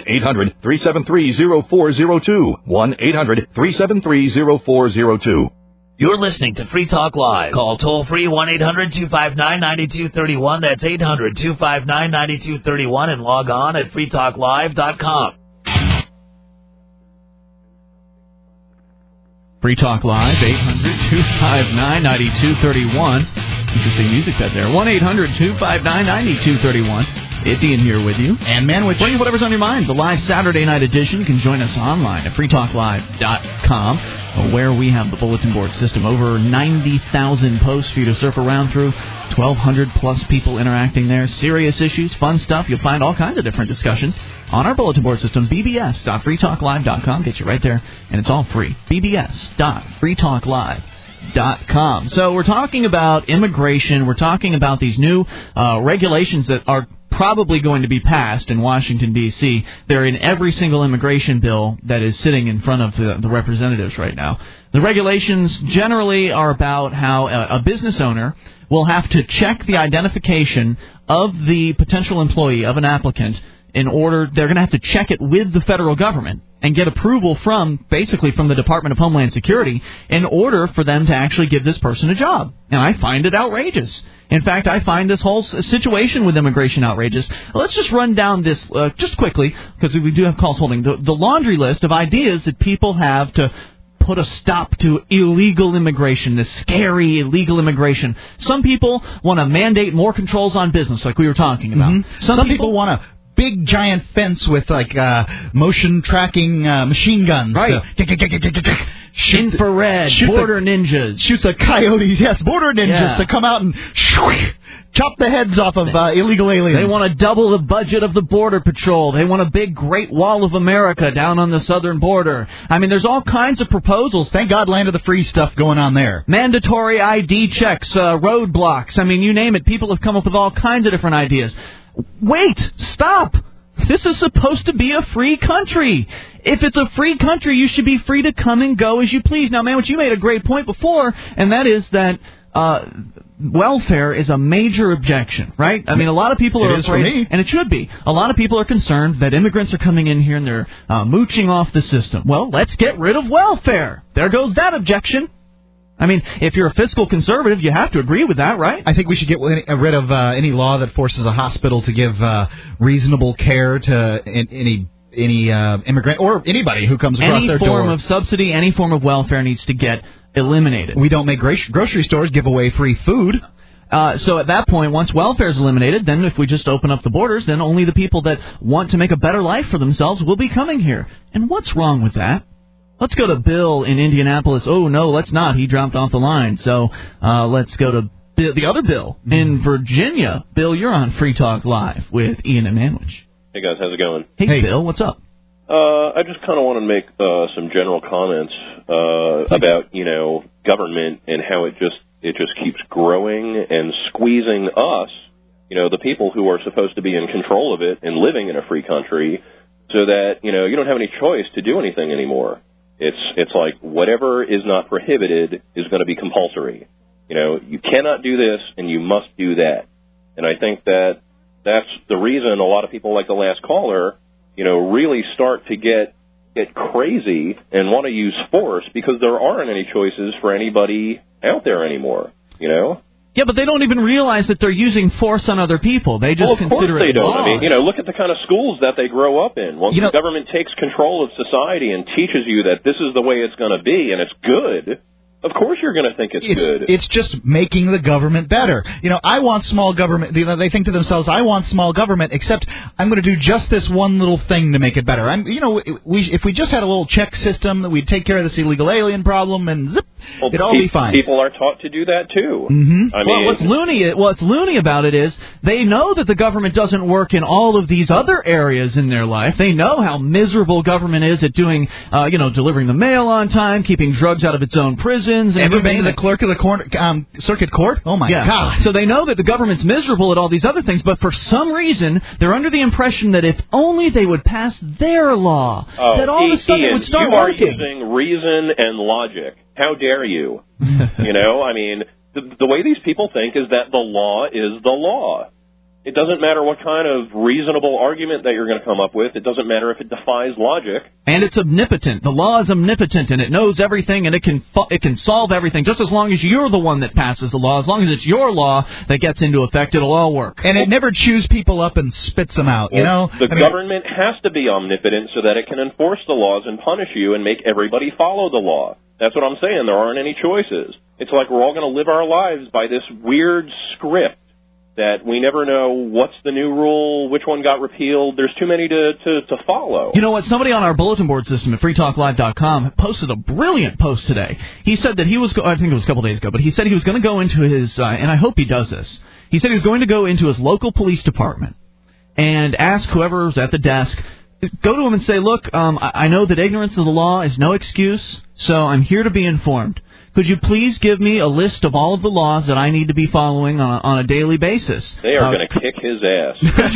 S18: 1-800-373-0402. 1-800-373-0402.
S7: You're listening to Free Talk Live. Call toll-free 1-800-259-9231. That's 800-259-9231, and log on at freetalklive.com.
S2: Free Talk Live, 800-259-9231. Interesting music that there. 1-800-259-9231. It's Ian here with you.
S3: And Manwich.
S2: Bring you whatever's on your mind. The live Saturday night edition. You can join us online at freetalklive.com, where we have the bulletin board system. Over 90,000 posts for you to surf around through. 1,200-plus people interacting there. Serious issues, fun stuff. You'll find all kinds of different discussions on our bulletin board system, bbs.freetalklive.com. Get you right there, and it's all free. bbs.freetalklive.com. So we're talking about immigration. We're talking about these new regulations that are probably going to be passed in Washington, D.C. They're in every single immigration bill that is sitting in front of the representatives right now. The regulations generally are about how a business owner will have to check the identification of the potential employee, of an applicant, in order, they're going to have to check it with the federal government and get approval from the Department of Homeland Security in order for them to actually give this person a job. And I find it outrageous. In fact, I find this whole situation with immigration outrageous. Let's just run down this just quickly, because we do have calls holding. The laundry list of ideas that people have to put a stop to illegal immigration, this scary illegal immigration. Some people want to mandate more controls on business, like we were talking about.
S3: Mm-hmm. Some people want a big giant fence with motion tracking machine guns.
S2: Right. Infrared, border ninjas.
S3: Shoot the coyotes, yes, border ninjas to come out and chop the heads off of illegal aliens.
S2: They want to double the budget of the Border Patrol. They want a big Great Wall of America down on the southern border. I mean, there's all kinds of proposals.
S3: Thank God land of the free stuff going on there.
S2: Mandatory ID checks, roadblocks. I mean, you name it. People have come up with all kinds of different ideas. Wait! Stop! This is supposed to be a free country. If it's a free country, you should be free to come and go as you please. Now, man, you made a great point before, and that is that welfare is a major objection, right? I mean, a lot of people are afraid, and it should be. A lot of people are concerned that immigrants are coming in here and they're mooching off the system. Well, let's get rid of welfare. There goes that objection. I mean, if you're a fiscal conservative, you have to agree with that, right?
S3: I think we should get rid of any law that forces a hospital to give reasonable care to any immigrant or anybody who comes across their door.
S2: Any form of subsidy, any form of welfare needs to get eliminated.
S3: We don't make grocery stores give away free food.
S2: So at that point, once welfare is eliminated, then if we just open up the borders, then only the people that want to make a better life for themselves will be coming here. And what's wrong with that? Let's go to Bill in Indianapolis. Oh, no, let's not. He dropped off the line. So let's go to the other Bill in Virginia. Bill, you're on Free Talk Live with Ian and Manwich.
S20: Hey, guys. How's it going?
S2: Hey, Bill. What's up?
S20: I just kind of want to make some general comments about, government and how it just keeps growing and squeezing us, the people who are supposed to be in control of it and living in a free country, so that, you don't have any choice to do anything anymore. It's like whatever is not prohibited is going to be compulsory. You cannot do this and you must do that. And I think that's the reason a lot of people like the last caller, really start to get crazy and want to use force because there aren't any choices for anybody out there anymore,
S2: Yeah, but they don't even realize that they're using force on other people. They just consider it
S20: they don't.
S2: laws.
S20: I mean, look at the kind of schools that they grow up in. Once the government takes control of society and teaches you that this is the way it's going to be and it's good, of course you're going to think it's good.
S3: It's just making the government better. I want small government. They think to themselves, I want small government, except I'm going to do just this one little thing to make it better. If we just had a little check system, that we'd take care of this illegal alien problem, and zip, it'd all be fine.
S20: People are taught to do that, too.
S3: Mm-hmm.
S20: I mean,
S2: what's loony about it is they know that the government doesn't work in all of these other areas in their life. They know how miserable government is at doing, delivering the mail on time, keeping drugs out of its own prisons.
S3: Ever been to the clerk of the circuit court? Oh, my God.
S2: So they know that the government's miserable at all these other things, but for some reason, they're under the impression that if only they would pass their law, that all of a sudden it would start working.
S20: You are using reason and logic. How dare you? I mean, the way these people think is that the law is the law. It doesn't matter what kind of reasonable argument that you're going to come up with. It doesn't matter if it defies logic.
S2: And it's omnipotent. The law is omnipotent, and it knows everything, and it can solve everything. Just as long as you're the one that passes the law, as long as it's your law that gets into effect, it'll all work.
S3: And it never chews people up and spits them out,
S20: The government has to be omnipotent so that it can enforce the laws and punish you and make everybody follow the law. That's what I'm saying. There aren't any choices. It's like we're all going to live our lives by this weird script that we never know what's the new rule, which one got repealed. There's too many to follow.
S2: You know what? Somebody on our bulletin board system at freetalklive.com posted a brilliant post today. He said that he was, I think it was a couple days ago, but he said he was going to go into his, and I hope he does this, he said he was going to go into his local police department and ask whoever's at the desk, go to him and say, look, I know that ignorance of the law is no excuse, so I'm here to be informed. Could you please give me a list of all of the laws that I need to be following on a daily basis?
S20: They are going to kick his ass.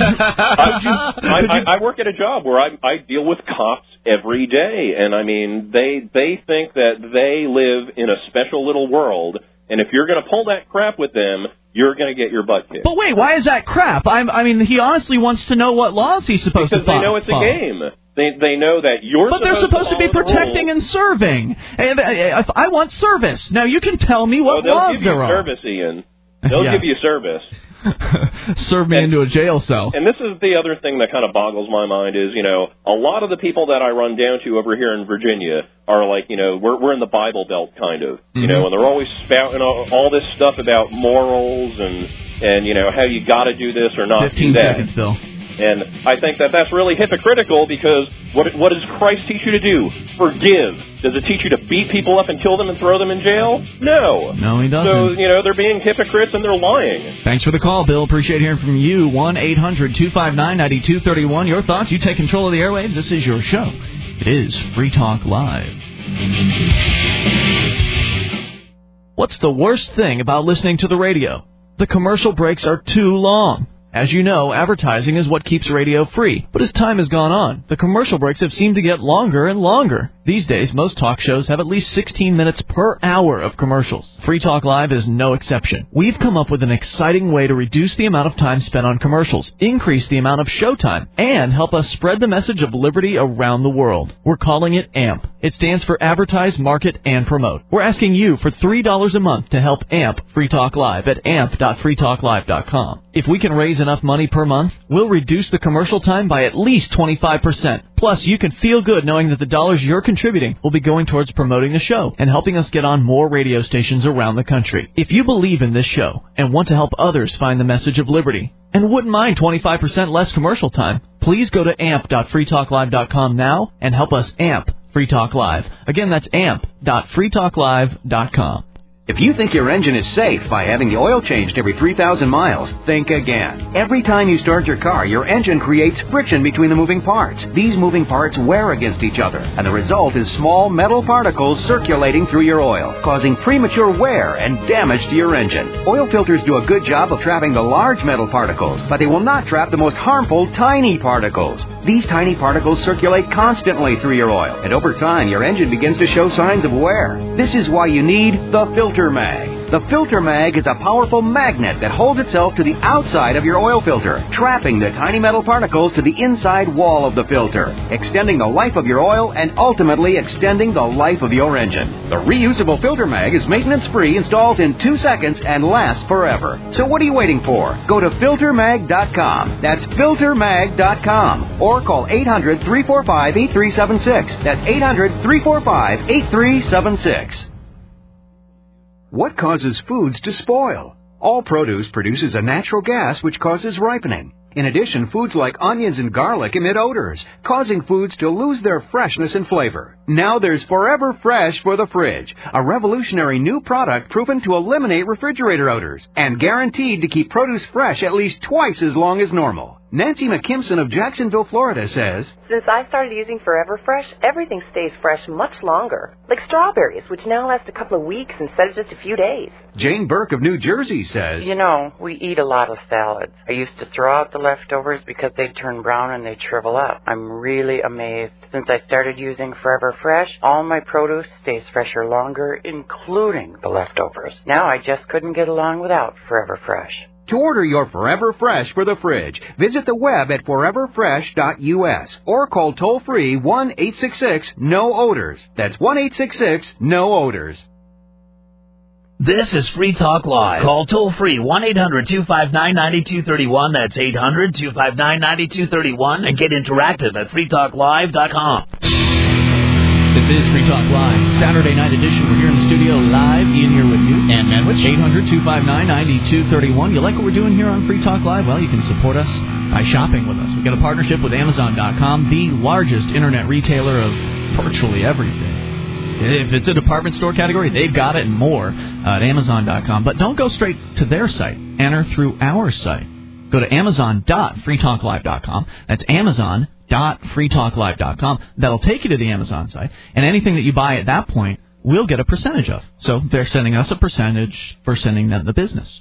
S20: I work at a job where I deal with cops every day, and I mean, they think that they live in a special little world, and if you're going to pull that crap with them, you're going to get your butt kicked.
S2: But wait, why is that crap? I mean, he honestly wants to know what laws he's supposed to follow.
S20: Because they know it's a game. They know that you're
S2: But they're supposed to be protecting and serving. And if I want service. Now, you can tell me what laws there are.
S20: They'll give you service, Ian. They'll give you service.
S2: Serve me into a jail cell.
S20: And this is the other thing that kind of boggles my mind is, a lot of the people that I run down to over here in Virginia are like, we're in the Bible Belt kind of, and they're always spouting all this stuff about morals and how you got to do this or not do that.
S2: 15 seconds, Bill.
S20: And I think that that's really hypocritical because what does Christ teach you to do? Forgive. Does it teach you to beat people up and kill them and throw them in jail? No.
S2: No, he doesn't.
S20: So, they're being hypocrites and they're lying.
S2: Thanks for the call, Bill. Appreciate hearing from you. 1-800-259-9231. Your thoughts. You take control of the airwaves. This is your show. It is Free Talk Live. What's the worst thing about listening to the radio? The commercial breaks are too long. As you know, advertising is what keeps radio free. But as time has gone on, the commercial breaks have seemed to get longer and longer. These days, most talk shows have at least 16 minutes per hour of commercials. Free Talk Live is no exception. We've come up with an exciting way to reduce the amount of time spent on commercials, increase the amount of showtime, and help us spread the message of liberty around the world. We're calling it AMP. It stands for Advertise, Market, and Promote. We're asking you for $3 a month to help AMP Free Talk Live at amp.freetalklive.com. If we can raise enough money per month, we'll reduce the commercial time by at least 25%. Plus, you can feel good knowing that the dollars you're contributing will be going towards promoting the show and helping us get on more radio stations around the country. If you believe in this show and want to help others find the message of liberty and wouldn't mind 25% less commercial time, please go to amp.freetalklive.com now and help us amp Free Talk Live. Again, that's amp.freetalklive.com.
S11: If you think your engine is safe by having the oil changed every 3,000 miles, think again. Every time you start your car, your engine creates friction between the moving parts. These moving parts wear against each other, and the result is small metal particles circulating through your oil, causing premature wear and damage to your engine. Oil filters do a good job of trapping the large metal particles, but they will not trap the most harmful tiny particles. These tiny particles circulate constantly through your oil, and over time, your engine begins to show signs of wear. This is why you need the Filter Mag. The Filter Mag is a powerful magnet that holds itself to the outside of your oil filter, trapping the tiny metal particles to the inside wall of the filter, extending the life of your oil and ultimately extending the life of your engine. The reusable Filter Mag is maintenance-free, installs in 2 seconds, and lasts forever. So what are you waiting for? Go to filtermag.com. That's filtermag.com. Or call 800-345-8376. That's 800-345-8376. What causes foods to spoil? All produce produces a natural gas which causes ripening. In addition, foods like onions and garlic emit odors, causing foods to lose their freshness and flavor. Now there's Forever Fresh for the fridge, a revolutionary new product proven to eliminate refrigerator odors and guaranteed to keep produce fresh at least twice as long as normal. Nancy McKimson of Jacksonville, Florida says,
S21: Since I started using Forever Fresh, everything stays fresh much longer. Like strawberries, which now last a couple of weeks instead of just a few days.
S11: Jane Burke of New Jersey says,
S16: We eat a lot of salads. I used to throw out the leftovers because they'd turn brown and they'd shrivel up. I'm really amazed. Since I started using Forever Fresh, all my produce stays fresher longer, including the leftovers. Now I just couldn't get along without Forever Fresh.
S11: To order your Forever Fresh for the fridge, visit the web at foreverfresh.us or call toll-free 1-866-NO-ODORS. That's 1-866-NO-ODORS.
S7: This is Free Talk Live. Call toll-free 1-800-259-9231. That's 800-259-9231. And get interactive at freetalklive.com.
S2: This is Free Talk Live, Saturday night edition. We're here in the studio live. Ian here with you. And Manwich. 800-259-9231. You like what we're doing here on Free Talk Live? Well, you can support us by shopping with us. We've got a partnership with Amazon.com, the largest internet retailer of virtually everything. If it's a department store category, they've got it and more at Amazon.com. But don't go straight to their site. Enter through our site. Go to Amazon.freetalklive.com. That's Amazon.freetalklive.com. That'll take you to the Amazon site. And anything that you buy at that point, we'll get a percentage of. So they're sending us a percentage for sending them the business.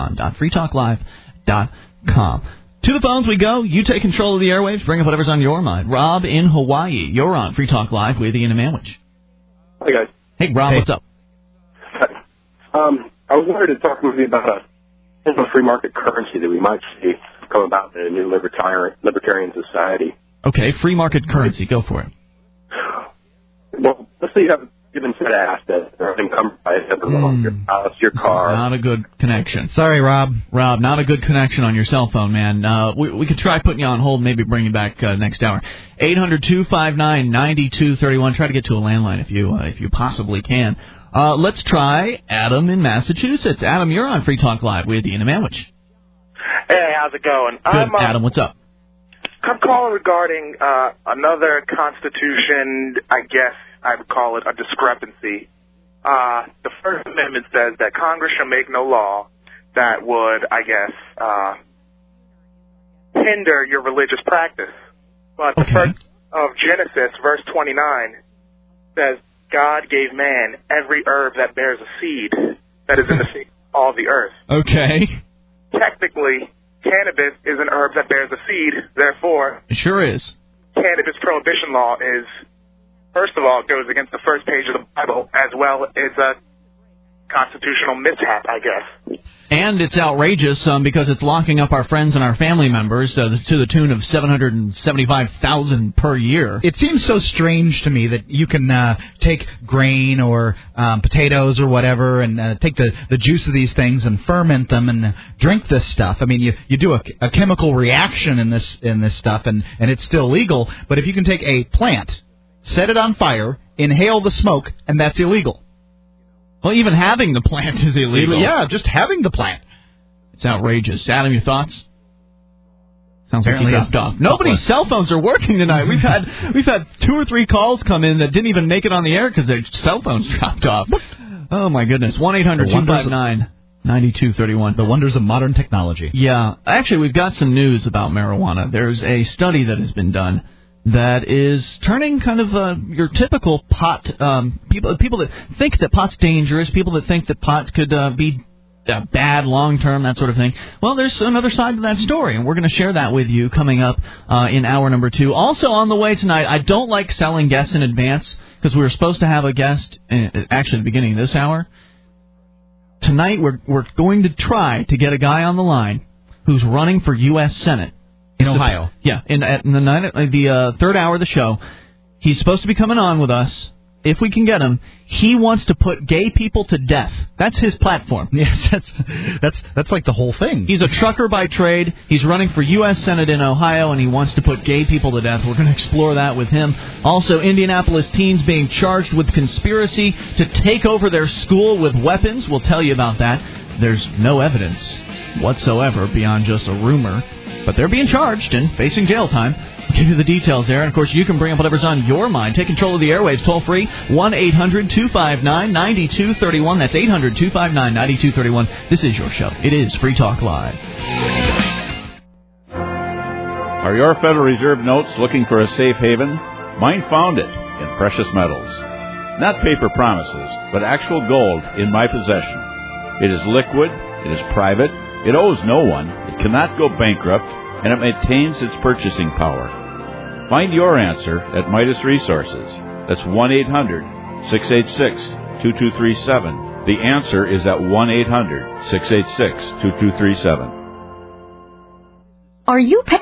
S2: Amazon.freetalklive.com. To the phones we go. You take control of the airwaves. Bring up whatever's on your mind. Rob in Hawaii. You're on Free Talk Live with Ian and Manwich.
S22: Hi, guys.
S2: Hey, Rob, what's up?
S22: I was wanted to talk with you about
S4: free market currency that we might see come about in a new libertarian society.
S2: Okay, free market currency. Go for it.
S4: Well, let's say you have a given set of assets that are encumbered by your house, your car.
S2: Not a good connection.
S3: Sorry, Rob.
S2: Rob, not a good connection on your cell phone, man. We could try putting you on hold, maybe bring you back next hour. 800-259-9231. Try to get to a landline if you possibly can. Let's try Adam in Massachusetts. Adam, you're on Free Talk Live with Ian Manwich.
S22: Hey, how's it going?
S2: Good, Adam, what's up?
S22: I'm calling regarding another Constitution, I guess I would call it a discrepancy. The First Amendment says that Congress shall make no law that would, I guess, hinder your religious practice. But the first of Genesis, verse 29, says, God gave man every herb that bears a seed that is in the sea, all the earth.
S2: Okay.
S22: Technically, cannabis is an herb that bears a seed, therefore...
S2: It sure is.
S22: Cannabis prohibition law is, first of all, it goes against the first page of the Bible, as well as a constitutional mishap, I guess.
S2: And it's outrageous because it's locking up our friends and our family members to the tune of $775,000 per year.
S3: It seems so strange to me that you can take grain or potatoes or whatever and take the juice of these things and ferment them and drink this stuff. I mean, you do a chemical reaction in this stuff and it's still legal. But if you can take a plant, set it on fire, inhale the smoke, and that's illegal.
S2: Well, even having the plant is illegal.
S3: Yeah, just having the plant.
S2: It's outrageous. Adam, your thoughts? Sounds like you dropped off. Nobody's cell phones are working tonight. We've had 2 or 3 calls come in that didn't even make it on the air because their cell phones dropped off. Oh, my goodness. 1-800-259-9231.
S3: The wonders of modern technology.
S2: Yeah. Actually, we've got some news about marijuana. There's a study that has been done that is turning kind of your typical pot people that think that pot's dangerous, people that think that pot could be bad long term, that sort of thing. Well, there's another side to that story, and we're going to share that with you coming up in hour number 2. Also on the way tonight, I don't like selling guests in advance because we were supposed to have a guest actually at the beginning of this hour. Tonight we're going to try to get a guy on the line who's running for U.S. Senate.
S3: In Ohio.
S2: Yeah, in the third hour of the show. He's supposed to be coming on with us. If we can get him, he wants to put gay people to death. That's his platform.
S3: Yes, that's like the whole thing.
S2: He's a trucker by trade. He's running for U.S. Senate in Ohio, and he wants to put gay people to death. We're going to explore that with him. Also, Indianapolis teens being charged with conspiracy to take over their school with weapons. We'll tell you about that. There's no evidence whatsoever beyond just a rumor. But they're being charged and facing jail time. I'll give you the details there. And, of course, you can bring up whatever's on your mind. Take control of the airwaves toll-free, 1-800-259-9231. That's 800-259-9231. This is your show. It is Free Talk Live.
S1: Are your Federal Reserve notes looking for a safe haven? Mine found it in precious metals. Not paper promises, but actual gold in my possession. It is liquid. It is private. It owes no one. It cannot go bankrupt, and it maintains its purchasing power. Find your answer at Midas Resources. That's 1-800-686-2237. The answer is at 1-800-686-2237.
S23: Are you